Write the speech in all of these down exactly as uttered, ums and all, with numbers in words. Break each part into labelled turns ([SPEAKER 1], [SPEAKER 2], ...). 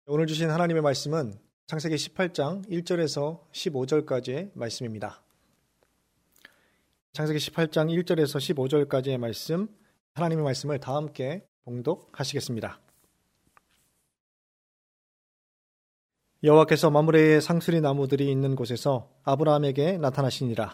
[SPEAKER 1] 오늘 주신 하나님의 말씀은 창세기 십팔 장 일 절에서 십오 절까지의 말씀입니다. 창세기 십팔 장 일 절에서 십오 절까지의 말씀, 하나님의 말씀을 다 함께 봉독하시겠습니다. 여호와께서 마므레의 상수리 나무들이 있는 곳에서 아브라함에게 나타나시니라.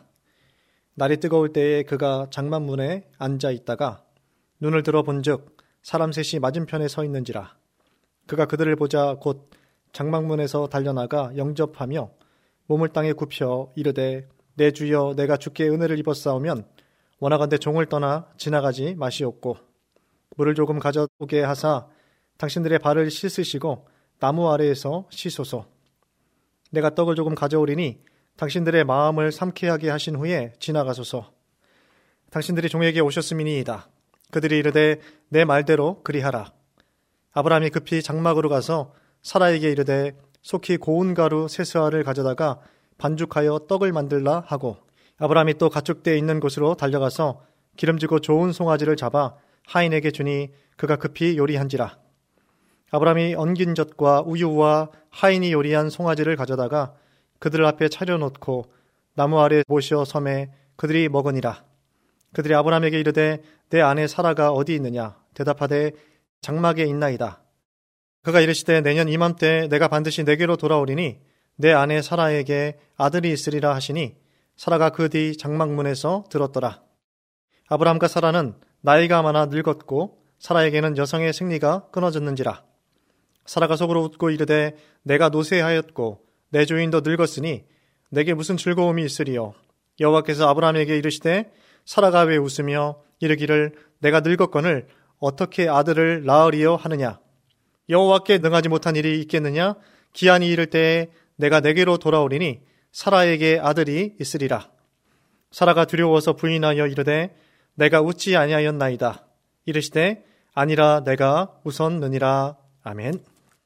[SPEAKER 1] 날이 뜨거울 때에 그가 장막문에 앉아 있다가 눈을 들어 본즉 사람 셋이 맞은편에 서 있는지라. 그가 그들을 보자 곧 장막문에서 달려나가 영접하며 몸을 땅에 굽혀 이르되 내 주여 내가 주께 은혜를 입었사오면 원하건대 종을 떠나 지나가지 마시옵고 물을 조금 가져오게 하사 당신들의 발을 씻으시고 나무 아래에서 씻소서. 내가 떡을 조금 가져오리니 당신들의 마음을 삼케하게 하신 후에 지나가소서. 당신들이 종에게 오셨음이니이다. 그들이 이르되 내 말대로 그리하라. 아브라함이 급히 장막으로 가서 사라에게 이르되 속히 고운 가루 세스알을 가져다가 반죽하여 떡을 만들라 하고 아브라함이 또 가축대에 있는 곳으로 달려가서 기름지고 좋은 송아지를 잡아 하인에게 주니 그가 급히 요리한지라. 아브라함이 엉긴 젖과 우유와 하인이 요리한 송아지를 가져다가 그들 앞에 차려놓고 나무 아래 모셔 섬에 그들이 먹으니라. 그들이 아브라함에게 이르되 내 아내 사라가 어디 있느냐? 대답하되 장막에 있나이다. 그가 이르시되 내년 이맘때 내가 반드시 내게로 돌아오리니 내 아내 사라에게 아들이 있으리라 하시니 사라가 그 뒤 장막문에서 들었더라. 아브라함과 사라는 나이가 많아 늙었고 사라에게는 여성의 생리가 끊어졌는지라. 사라가 속으로 웃고 이르되 내가 노쇠하였고 내 주인도 늙었으니 내게 무슨 즐거움이 있으리요. 여호와께서 아브라함에게 이르시되 사라가 왜 웃으며 이르기를 내가 늙었거늘 어떻게 아들을 낳으리요 하느냐. 여호와께 능하지 못한 일이 있겠느냐. 기한이 이를 때에 내가 내게로 돌아오리니 사라에게 아들이 있으리라. 사라가 두려워서 부인하여 이르되 내가 웃지 아니하였나이다. 이르시되 아니라 내가 웃었느니라. 아멘.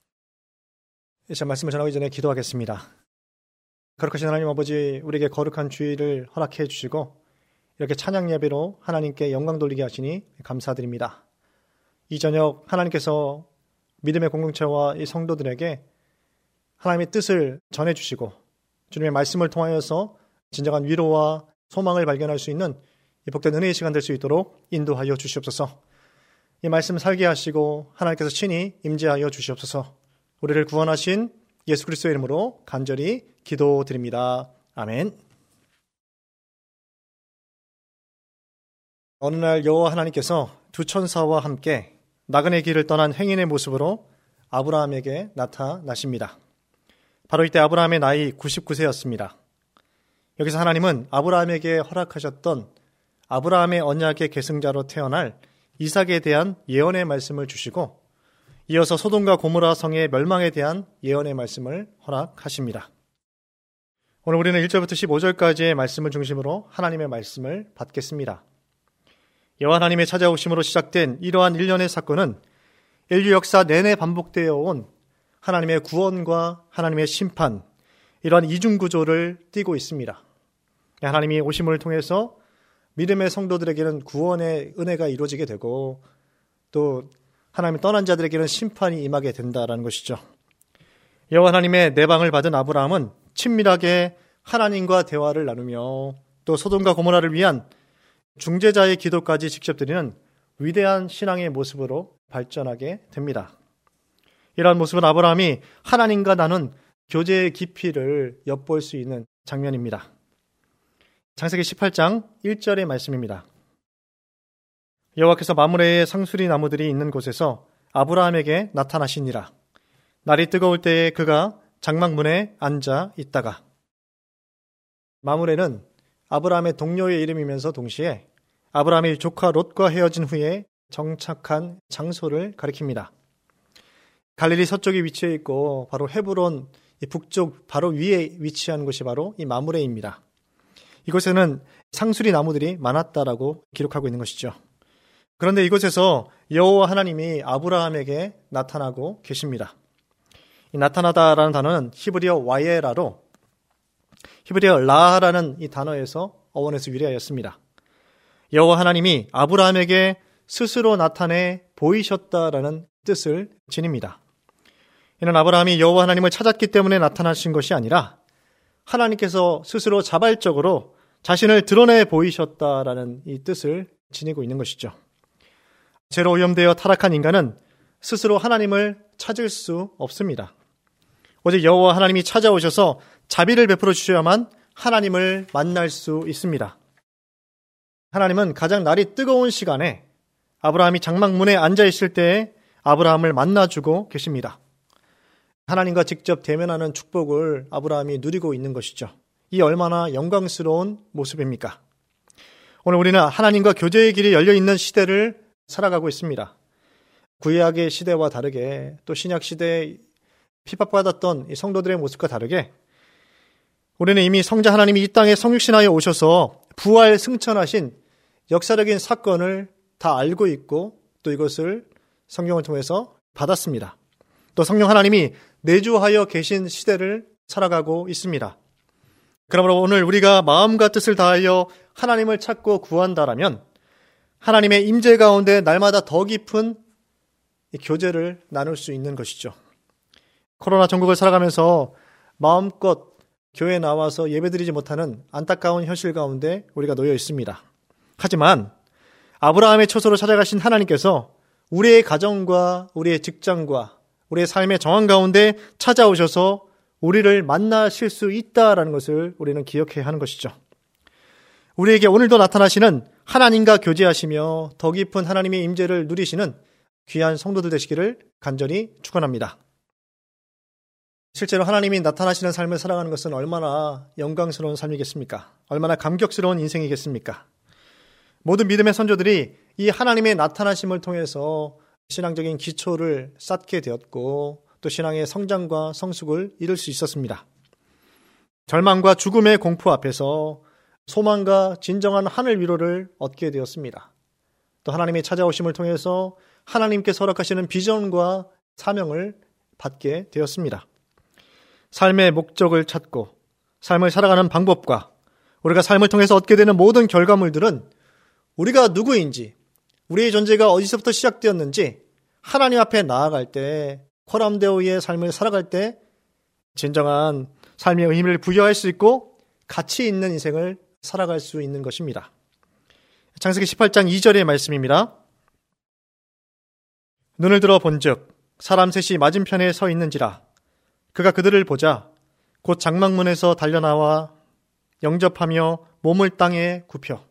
[SPEAKER 1] 자, 말씀을 전하기 전에 기도하겠습니다. 거룩하신 하나님 아버지, 우리에게 거룩한 주일을 허락해 주시고 이렇게 찬양 예배로 하나님께 영광 돌리게 하시니 감사드립니다. 이 저녁 하나님께서 믿음의 공동체와 이 성도들에게 하나님의 뜻을 전해주시고 주님의 말씀을 통하여서 진정한 위로와 소망을 발견할 수 있는 이 복된 은혜의 시간 될 수 있도록 인도하여 주시옵소서. 이 말씀 살게 하시고 하나님께서 친히 임재하여 주시옵소서. 우리를 구원하신 예수 그리스도의 이름으로 간절히 기도드립니다. 아멘. 어느 날 여호와 하나님께서 두 천사와 함께 나그네 길을 떠난 행인의 모습으로 아브라함에게 나타나십니다. 바로 이때 아브라함의 나이 구십구 세였습니다. 여기서 하나님은 아브라함에게 허락하셨던 아브라함의 언약의 계승자로 태어날 이삭에 대한 예언의 말씀을 주시고 이어서 소돔과 고모라 성의 멸망에 대한 예언의 말씀을 허락하십니다. 오늘 우리는 일 절부터 십오 절까지의 말씀을 중심으로 하나님의 말씀을 받겠습니다. 여호와 하나님의 찾아오심으로 시작된 이러한 일련의 사건은 인류 역사 내내 반복되어 온 하나님의 구원과 하나님의 심판, 이러한 이중구조를 띠고 있습니다. 하나님이 오심을 통해서 믿음의 성도들에게는 구원의 은혜가 이루어지게 되고 또 하나님이 떠난 자들에게는 심판이 임하게 된다는 것이죠. 여호와 하나님의 내방을 받은 아브라함은 친밀하게 하나님과 대화를 나누며 또 소돔과 고모라를 위한 중재자의 기도까지 직접 드리는 위대한 신앙의 모습으로 발전하게 됩니다. 이러한 모습은 아브라함이 하나님과 나눈 교제의 깊이를 엿볼 수 있는 장면입니다. 창세기 십팔 장 일 절의 말씀입니다. 여호와께서 마므레의 상수리 나무들이 있는 곳에서 아브라함에게 나타나시니라. 날이 뜨거울 때에 그가 장막문에 앉아 있다가. 마므레는 아브라함의 동료의 이름이면서 동시에 아브라함이 조카 롯과 헤어진 후에 정착한 장소를 가리킵니다. 갈릴리 서쪽에 위치해 있고 바로 헤브론 북쪽 바로 위에 위치한 곳이 바로 이 마므레입니다. 이곳에는 상수리 나무들이 많았다라고 기록하고 있는 것이죠. 그런데 이곳에서 여호와 하나님이 아브라함에게 나타나고 계십니다. 이 나타나다라는 단어는 히브리어 와예라로 히브리어 라하라는 이 단어에서 어원에서 유래하였습니다. 여호와 하나님이 아브라함에게 스스로 나타내 보이셨다라는 뜻을 지닙니다. 이는 아브라함이 여호와 하나님을 찾았기 때문에 나타나신 것이 아니라 하나님께서 스스로 자발적으로 자신을 드러내 보이셨다라는 이 뜻을 지니고 있는 것이죠. 죄로 오염되어 타락한 인간은 스스로 하나님을 찾을 수 없습니다. 오직 여호와 하나님이 찾아오셔서 자비를 베풀어 주셔야만 하나님을 만날 수 있습니다. 하나님은 가장 날이 뜨거운 시간에 아브라함이 장막문에 앉아 있을 때에 아브라함을 만나주고 계십니다. 하나님과 직접 대면하는 축복을 아브라함이 누리고 있는 것이죠. 이 얼마나 영광스러운 모습입니까? 오늘 우리는 하나님과 교제의 길이 열려있는 시대를 살아가고 있습니다. 구약의 시대와 다르게 또 신약 시대에 핍박받았던 이 성도들의 모습과 다르게 우리는 이미 성자 하나님이 이 땅에 성육신하여 오셔서 부활 승천하신 역사적인 사건을 다 알고 있고 또 이것을 성경을 통해서 받았습니다. 또 성령 하나님이 내주하여 계신 시대를 살아가고 있습니다. 그러므로 오늘 우리가 마음과 뜻을 다하여 하나님을 찾고 구한다라면 하나님의 임재 가운데 날마다 더 깊은 교제를 나눌 수 있는 것이죠. 코로나 전국을 살아가면서 마음껏 교회에 나와서 예배드리지 못하는 안타까운 현실 가운데 우리가 놓여 있습니다. 하지만 아브라함의 처소로 찾아가신 하나님께서 우리의 가정과 우리의 직장과 우리의 삶의 정황 가운데 찾아오셔서 우리를 만나실 수 있다라는 것을 우리는 기억해야 하는 것이죠. 우리에게 오늘도 나타나시는 하나님과 교제하시며 더 깊은 하나님의 임재를 누리시는 귀한 성도들 되시기를 간절히 축원합니다. 실제로 하나님이 나타나시는 삶을 살아가는 것은 얼마나 영광스러운 삶이겠습니까? 얼마나 감격스러운 인생이겠습니까? 모든 믿음의 선조들이 이 하나님의 나타나심을 통해서 신앙적인 기초를 쌓게 되었고 또 신앙의 성장과 성숙을 이룰 수 있었습니다. 절망과 죽음의 공포 앞에서 소망과 진정한 하늘 위로를 얻게 되었습니다. 또 하나님의 찾아오심을 통해서 하나님께서 허락하시는 비전과 사명을 받게 되었습니다. 삶의 목적을 찾고 삶을 살아가는 방법과 우리가 삶을 통해서 얻게 되는 모든 결과물들은 우리가 누구인지, 우리의 존재가 어디서부터 시작되었는지 하나님 앞에 나아갈 때, 코람데오의 삶을 살아갈 때 진정한 삶의 의미를 부여할 수 있고 가치 있는 인생을 살아갈 수 있는 것입니다. 창세기 십팔 장 이 절의 말씀입니다. 눈을 들어 본즉 사람 셋이 맞은편에 서 있는지라 그가 그들을 보자 곧 장막문에서 달려나와 영접하며 몸을 땅에 굽혀.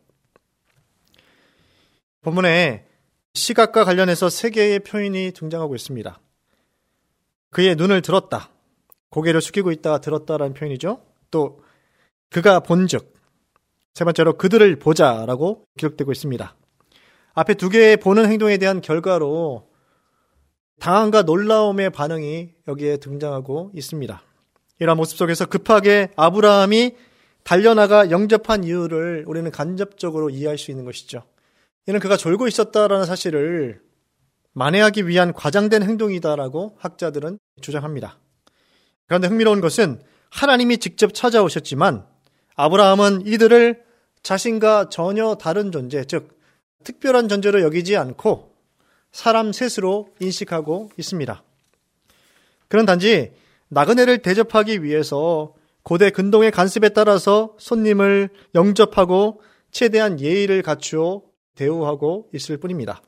[SPEAKER 1] 본문에 시각과 관련해서 세 개의 표현이 등장하고 있습니다. 그의 눈을 들었다. 고개를 숙이고 있다가 들었다라는 표현이죠. 또 그가 본즉 세 번째로 그들을 보자라고 기록되고 있습니다. 앞에 두 개의 보는 행동에 대한 결과로 당황과 놀라움의 반응이 여기에 등장하고 있습니다. 이러한 모습 속에서 급하게 아브라함이 달려나가 영접한 이유를 우리는 간접적으로 이해할 수 있는 것이죠. 이는 그가 졸고 있었다라는 사실을 만회하기 위한 과장된 행동이다라고 학자들은 주장합니다. 그런데 흥미로운 것은 하나님이 직접 찾아오셨지만 아브라함은 이들을 자신과 전혀 다른 존재, 즉 특별한 존재로 여기지 않고 사람 셋으로 인식하고 있습니다. 그는 단지 나그네를 대접하기 위해서 고대 근동의 관습에 따라서 손님을 영접하고 최대한 예의를 갖추어 대우하고 있을 뿐입니다.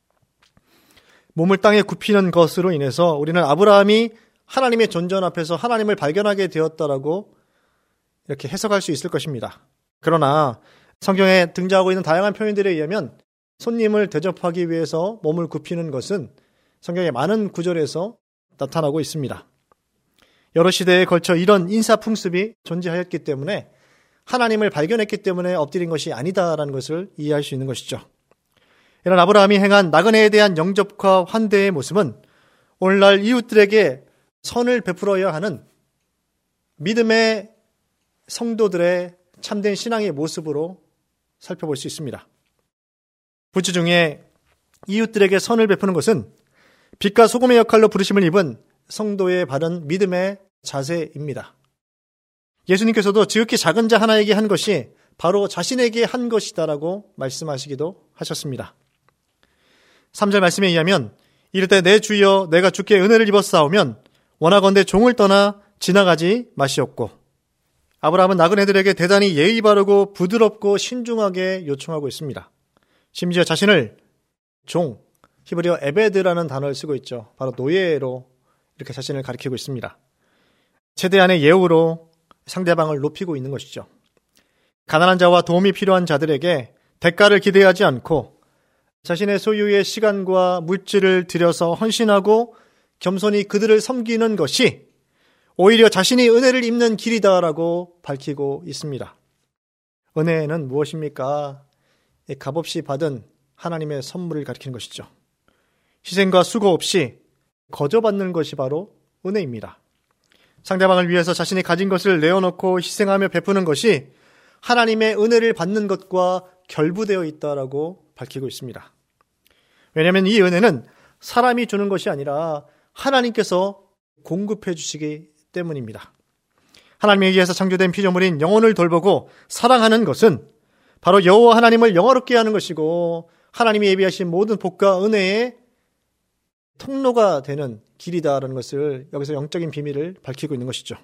[SPEAKER 1] 몸을 땅에 굽히는 것으로 인해서 우리는 아브라함이 하나님의 존전 앞에서 하나님을 발견하게 되었다라고 이렇게 해석할 수 있을 것입니다. 그러나 성경에 등장하고 있는 다양한 표현들에 의하면 손님을 대접하기 위해서 몸을 굽히는 것은 성경의 많은 구절에서 나타나고 있습니다. 여러 시대에 걸쳐 이런 인사 풍습이 존재하였기 때문에 하나님을 발견했기 때문에 엎드린 것이 아니다라는 것을 이해할 수 있는 것이죠. 이런 아브라함이 행한 나그네에 대한 영접과 환대의 모습은 오늘날 이웃들에게 선을 베풀어야 하는 믿음의 성도들의 참된 신앙의 모습으로 살펴볼 수 있습니다. 부츠 중에 이웃들에게 선을 베푸는 것은 빛과 소금의 역할로 부르심을 입은 성도의 바른 믿음의 자세입니다. 예수님께서도 지극히 작은 자 하나에게 한 것이 바로 자신에게 한 것이다라고 말씀하시기도 하셨습니다. 삼 절 말씀에 의하면 이를 때 내 주여 내가 주께 은혜를 입었사오면 원하건대 종을 떠나 지나가지 마시옵고. 아브라함은 나그네들에게 대단히 예의 바르고 부드럽고 신중하게 요청하고 있습니다. 심지어 자신을 종, 히브리어 에베드라는 단어를 쓰고 있죠. 바로 노예로 이렇게 자신을 가리키고 있습니다. 최대한의 예우로 상대방을 높이고 있는 것이죠. 가난한 자와 도움이 필요한 자들에게 대가를 기대하지 않고 자신의 소유의 시간과 물질을 들여서 헌신하고 겸손히 그들을 섬기는 것이 오히려 자신이 은혜를 입는 길이다라고 밝히고 있습니다. 은혜는 무엇입니까? 값없이 받은 하나님의 선물을 가리키는 것이죠. 희생과 수고 없이 거저받는 것이 바로 은혜입니다. 상대방을 위해서 자신이 가진 것을 내어놓고 희생하며 베푸는 것이 하나님의 은혜를 받는 것과 결부되어 있다라고 밝히고 있습니다. 왜냐하면 이 은혜는 사람이 주는 것이 아니라 하나님께서 공급해 주시기 때문입니다. 하나님에 의해서 창조된 피조물인 영혼을 돌보고 사랑하는 것은 바로 여호와 하나님을 영화롭게 하는 것이고 하나님이 예비하신 모든 복과 은혜의 통로가 되는 길이다라는 것을 여기서 영적인 비밀을 밝히고 있는 것이죠.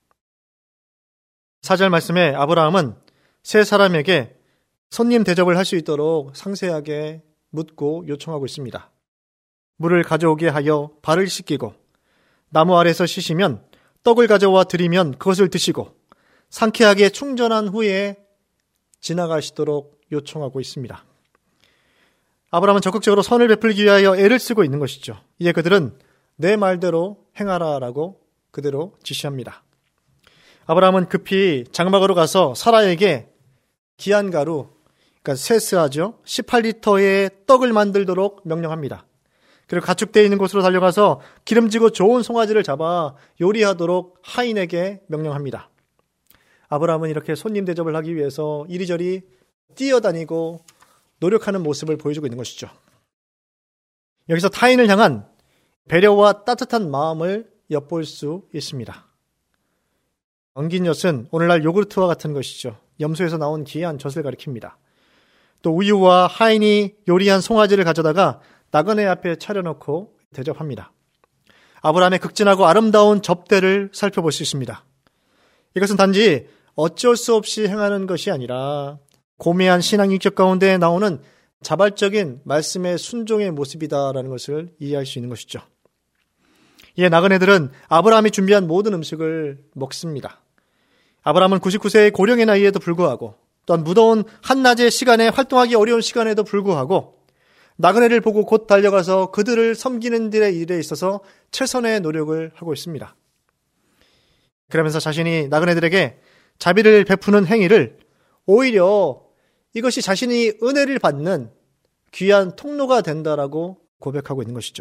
[SPEAKER 1] 사 절 말씀에 아브라함은 세 사람에게 손님 대접을 할 수 있도록 상세하게 묻고 요청하고 있습니다. 물을 가져오게 하여 발을 씻기고 나무 아래서 쉬시면 떡을 가져와 드리면 그것을 드시고 상쾌하게 충전한 후에 지나가시도록 요청하고 있습니다. 아브라함은 적극적으로 선을 베풀기 위하여 애를 쓰고 있는 것이죠. 이에 그들은 내 말대로 행하라라고 그대로 지시합니다. 아브라함은 급히 장막으로 가서 사라에게 기한 가루, 그러니까 세스하죠. 십팔 리터의 떡을 만들도록 명령합니다. 그리고 가축되어 있는 곳으로 달려가서 기름지고 좋은 송아지를 잡아 요리하도록 하인에게 명령합니다. 아브라함은 이렇게 손님 대접을 하기 위해서 이리저리 뛰어다니고 노력하는 모습을 보여주고 있는 것이죠. 여기서 타인을 향한 배려와 따뜻한 마음을 엿볼 수 있습니다. 엉긴 엿은 오늘날 요구르트와 같은 것이죠. 염소에서 나온 귀한 젖을 가리킵니다. 또 우유와 하인이 요리한 송아지를 가져다가 나그네 앞에 차려놓고 대접합니다. 아브라함의 극진하고 아름다운 접대를 살펴볼 수 있습니다. 이것은 단지 어쩔 수 없이 행하는 것이 아니라 고매한 신앙 인격 가운데 나오는 자발적인 말씀의 순종의 모습이다라는 것을 이해할 수 있는 것이죠. 이에 나그네들은 아브라함이 준비한 모든 음식을 먹습니다. 아브라함은 구십구 세의 고령의 나이에도 불구하고 또한 무더운 한낮의 시간에 활동하기 어려운 시간에도 불구하고 나그네를 보고 곧 달려가서 그들을 섬기는 일에 있어서 최선의 노력을 하고 있습니다. 그러면서 자신이 나그네들에게 자비를 베푸는 행위를 오히려 이것이 자신이 은혜를 받는 귀한 통로가 된다라고 고백하고 있는 것이죠.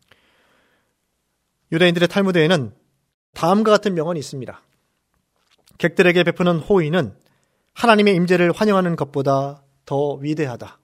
[SPEAKER 1] 유대인들의 탈무드에는 다음과 같은 명언이 있습니다. 객들에게 베푸는 호의는 하나님의 임재를 환영하는 것보다 더 위대하다.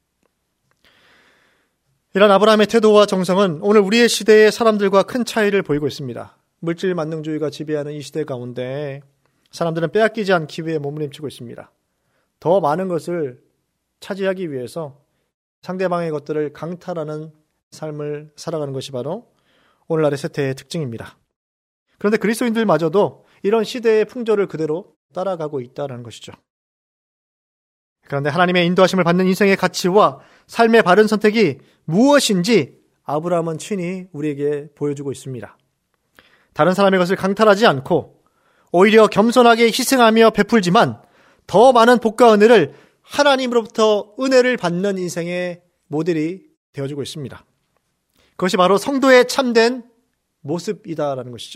[SPEAKER 1] 이런 아브라함의 태도와 정성은 오늘 우리의 시대의 사람들과 큰 차이를 보이고 있습니다. 물질 만능주의가 지배하는 이 시대 가운데 사람들은 빼앗기지 않기 위해 몸부림치고 있습니다. 더 많은 것을 차지하기 위해서 상대방의 것들을 강탈하는 삶을 살아가는 것이 바로 오늘날의 세태의 특징입니다. 그런데 그리스도인들마저도 이런 시대의 풍조를 그대로 따라가고 있다는 것이죠. 그런데 하나님의 인도하심을 받는 인생의 가치와 삶의 바른 선택이 무엇인지 아브라함은 친히 우리에게 보여주고 있습니다. 다른 사람의 것을 강탈하지 않고 오히려 겸손하게 희생하며 베풀지만 더 많은 복과 은혜를 하나님으로부터 은혜를 받는 인생의 모델이 되어주고 있습니다. 그것이 바로 성도의 참된 모습이다라는 것이죠.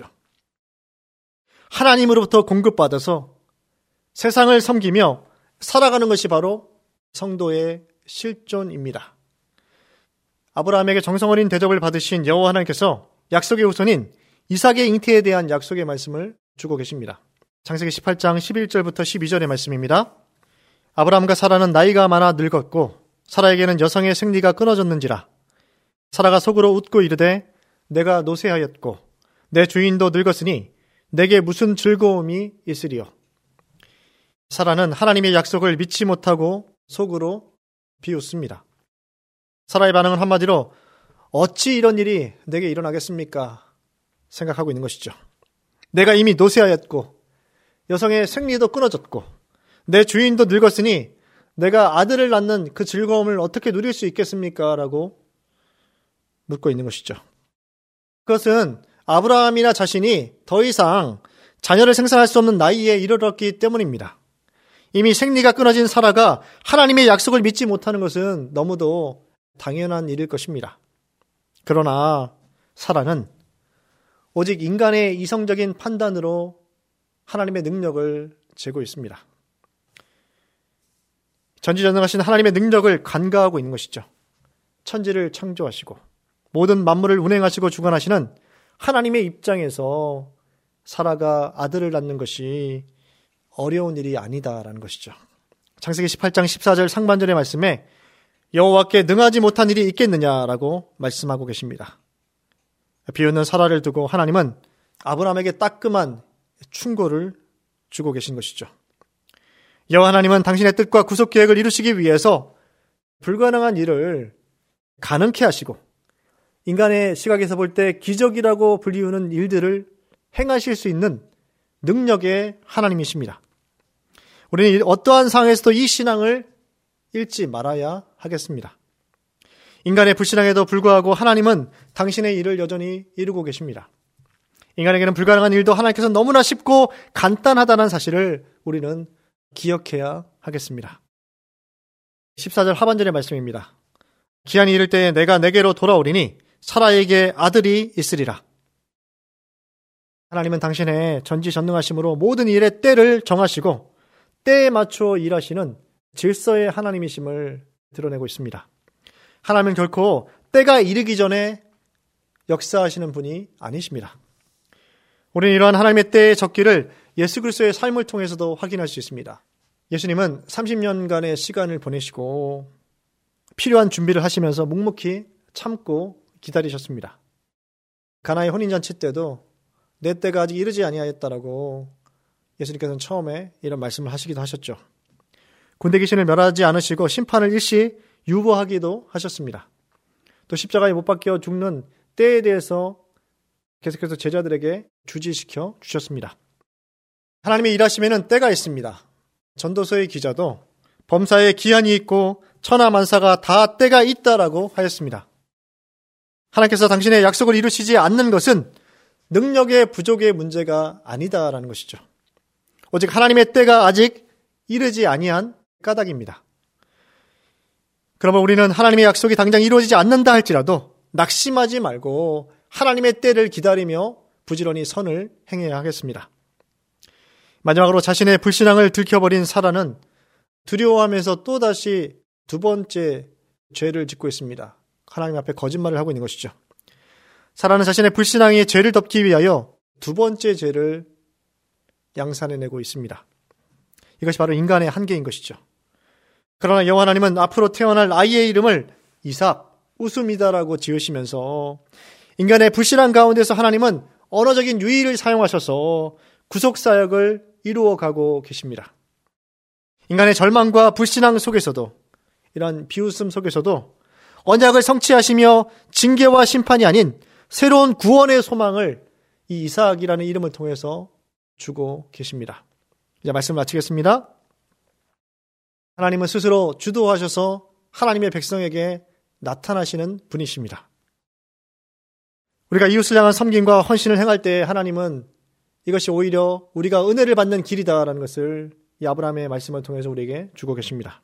[SPEAKER 1] 하나님으로부터 공급받아서 세상을 섬기며 살아가는 것이 바로 성도의 실존입니다. 아브라함에게 정성 어린 대접을 받으신 여호와 하나님께서 약속의 후손인 이삭의 잉태에 대한 약속의 말씀을 주고 계십니다. 창세기 십팔 장 십일 절부터 십이 절의 말씀입니다. 아브라함과 사라는 나이가 많아 늙었고 사라에게는 여성의 생리가 끊어졌는지라. 사라가 속으로 웃고 이르되 내가 노쇠하였고 내 주인도 늙었으니 내게 무슨 즐거움이 있으리요. 사라는 하나님의 약속을 믿지 못하고 속으로 비웃습니다. 사라의 반응은 한마디로 어찌 이런 일이 내게 일어나겠습니까? 생각하고 있는 것이죠. 내가 이미 노쇠하였고 여성의 생리도 끊어졌고 내 주인도 늙었으니 내가 아들을 낳는 그 즐거움을 어떻게 누릴 수 있겠습니까? 라고 묻고 있는 것이죠. 그것은 아브라함이나 자신이 더 이상 자녀를 생산할 수 없는 나이에 이르렀기 때문입니다. 이미 생리가 끊어진 사라가 하나님의 약속을 믿지 못하는 것은 너무도 당연한 일일 것입니다. 그러나 사라는 오직 인간의 이성적인 판단으로 하나님의 능력을 재고 있습니다. 전지전능하신 하나님의 능력을 간과하고 있는 것이죠. 천지를 창조하시고 모든 만물을 운행하시고 주관하시는 하나님의 입장에서 사라가 아들을 낳는 것이 어려운 일이 아니다라는 것이죠. 창세기 십팔 장 십사 절 상반절의 말씀에 여호와께 능하지 못한 일이 있겠느냐라고 말씀하고 계십니다. 비웃는 사라를 두고 하나님은 아브라함에게 따끔한 충고를 주고 계신 것이죠. 여호와 하나님은 당신의 뜻과 구속 계획을 이루시기 위해서 불가능한 일을 가능케 하시고 인간의 시각에서 볼 때 기적이라고 불리우는 일들을 행하실 수 있는 능력의 하나님이십니다. 우리는 어떠한 상황에서도 이 신앙을 잃지 말아야 하겠습니다. 인간의 불신앙에도 불구하고 하나님은 당신의 일을 여전히 이루고 계십니다. 인간에게는 불가능한 일도 하나님께서 너무나 쉽고 간단하다는 사실을 우리는 기억해야 하겠습니다. 십사 절 하반절의 말씀입니다. 기한이 이를 때에 내가 내게로 돌아오리니 사라에게 아들이 있으리라. 하나님은 당신의 전지전능하심으로 모든 일의 때를 정하시고 때에 맞춰 일하시는 질서의 하나님이심을 드러내고 있습니다. 하나님은 결코 때가 이르기 전에 역사하시는 분이 아니십니다. 우리는 이러한 하나님의 때의 적기를 예수 그리스도의 삶을 통해서도 확인할 수 있습니다. 예수님은 삼십 년간의 시간을 보내시고 필요한 준비를 하시면서 묵묵히 참고 기다리셨습니다. 가나의 혼인잔치 때도 내 때가 아직 이르지 아니하였다라고 예수님께서는 처음에 이런 말씀을 하시기도 하셨죠. 군대 귀신을 멸하지 않으시고 심판을 일시 유보하기도 하셨습니다. 또 십자가에 못 박혀 죽는 때에 대해서 계속해서 제자들에게 주지시켜 주셨습니다. 하나님의 일하심에는 때가 있습니다. 전도서의 기자도 범사에 기한이 있고 천하만사가 다 때가 있다라고 하였습니다. 하나님께서 당신의 약속을 이루시지 않는 것은 능력의 부족의 문제가 아니다라는 것이죠. 오직 하나님의 때가 아직 이르지 아니한 까닭입니다. 그러면 우리는 하나님의 약속이 당장 이루어지지 않는다 할지라도 낙심하지 말고 하나님의 때를 기다리며 부지런히 선을 행해야 하겠습니다. 마지막으로 자신의 불신앙을 들켜버린 사라는 두려워하면서 또다시 두 번째 죄를 짓고 있습니다. 하나님 앞에 거짓말을 하고 있는 것이죠. 사라는 자신의 불신앙의 죄를 덮기 위하여 두 번째 죄를 양산해내고 있습니다. 이것이 바로 인간의 한계인 것이죠. 그러나 여호와 하나님은 앞으로 태어날 아이의 이름을 이삭, 웃음이다라고 지으시면서 인간의 불신앙 가운데서 하나님은 언어적인 유의를 사용하셔서 구속사역을 이루어가고 계십니다. 인간의 절망과 불신앙 속에서도 이런 비웃음 속에서도 언약을 성취하시며 징계와 심판이 아닌 새로운 구원의 소망을 이 이삭이라는 이름을 통해서 주고 계십니다. 이제 말씀을 마치겠습니다. 하나님은 스스로 주도하셔서 하나님의 백성에게 나타나시는 분이십니다. 우리가 이웃을 향한 섬김과 헌신을 행할 때 하나님은 이것이 오히려 우리가 은혜를 받는 길이다라는 것을 이 아브라함의 말씀을 통해서 우리에게 주고 계십니다.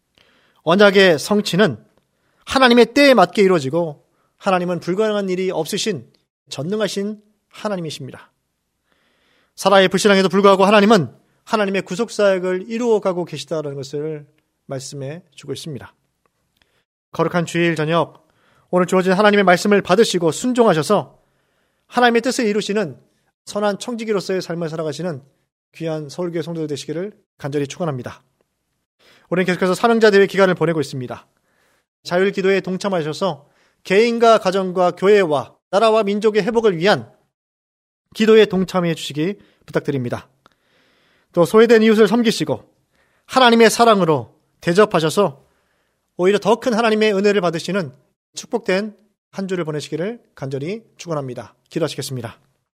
[SPEAKER 1] 언약의 성취는 하나님의 때에 맞게 이루어지고 하나님은 불가능한 일이 없으신 전능하신 하나님이십니다. 사라의 불신앙에도 불구하고 하나님은 하나님의 구속사역을 이루어가고 계시다는 것을 말씀해 주고 있습니다. 거룩한 주일 저녁 오늘 주어진 하나님의 말씀을 받으시고 순종하셔서 하나님의 뜻을 이루시는 선한 청지기로서의 삶을 살아가시는 귀한 서울교회 성도들 되시기를 간절히 축원합니다. 우리는 계속해서 사명자 대회 기간을 보내고 있습니다. 자율기도에 동참하셔서 개인과 가정과 교회와 나라와 민족의 회복을 위한 기도에 동참해 주시기 부탁드립니다. 또 소외된 이웃을 섬기시고 하나님의 사랑으로 대접하셔서 오히려 더 큰 하나님의 은혜를 받으시는 축복된 한 주를 보내시기를 간절히 축원합니다. 기도하시겠습니다.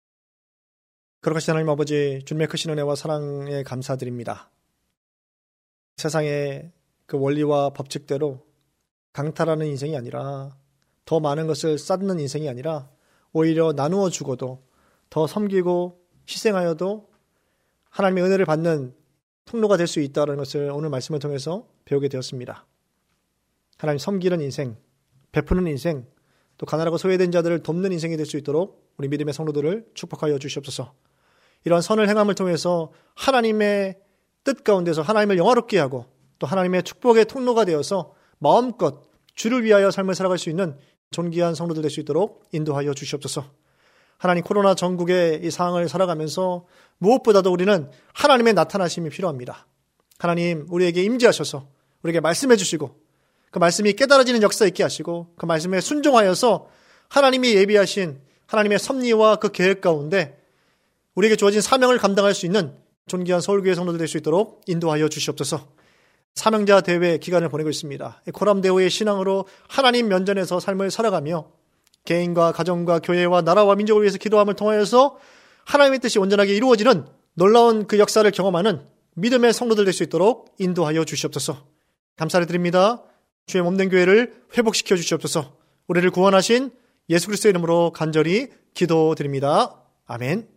[SPEAKER 1] 거룩하신 하나님 아버지, 주님의 크신 은혜와 사랑에 감사드립니다. 세상의 그 원리와 법칙대로 강탈하는 인생이 아니라, 더 많은 것을 쌓는 인생이 아니라 오히려 나누어 주고도 더 섬기고 희생하여도 하나님의 은혜를 받는 통로가 될 수 있다는 것을 오늘 말씀을 통해서 배우게 되었습니다. 하나님 섬기는 인생, 베푸는 인생, 또 가난하고 소외된 자들을 돕는 인생이 될 수 있도록 우리 믿음의 성도들을 축복하여 주시옵소서. 이러한 선을 행함을 통해서 하나님의 뜻 가운데서 하나님을 영화롭게 하고 또 하나님의 축복의 통로가 되어서 마음껏 주를 위하여 삶을 살아갈 수 있는 존귀한 성도들 될 수 있도록 인도하여 주시옵소서. 하나님, 코로나 전국의 이 상황을 살아가면서 무엇보다도 우리는 하나님의 나타나심이 필요합니다. 하나님, 우리에게 임재하셔서 우리에게 말씀해 주시고 그 말씀이 깨달아지는 역사 있게 하시고 그 말씀에 순종하여서 하나님이 예비하신 하나님의 섭리와 그 계획 가운데 우리에게 주어진 사명을 감당할 수 있는 존귀한 서울교회 성도들 될 수 있도록 인도하여 주시옵소서. 사명자 대회 기간을 보내고 있습니다. 코람대오의 신앙으로 하나님 면전에서 삶을 살아가며 개인과 가정과 교회와 나라와 민족을 위해서 기도함을 통하여서 하나님의 뜻이 온전하게 이루어지는 놀라운 그 역사를 경험하는 믿음의 성도들 될 수 있도록 인도하여 주시옵소서. 감사를 드립니다. 주의 몸된 교회를 회복시켜 주시옵소서. 우리를 구원하신 예수 그리스도의 이름으로 간절히 기도드립니다. 아멘.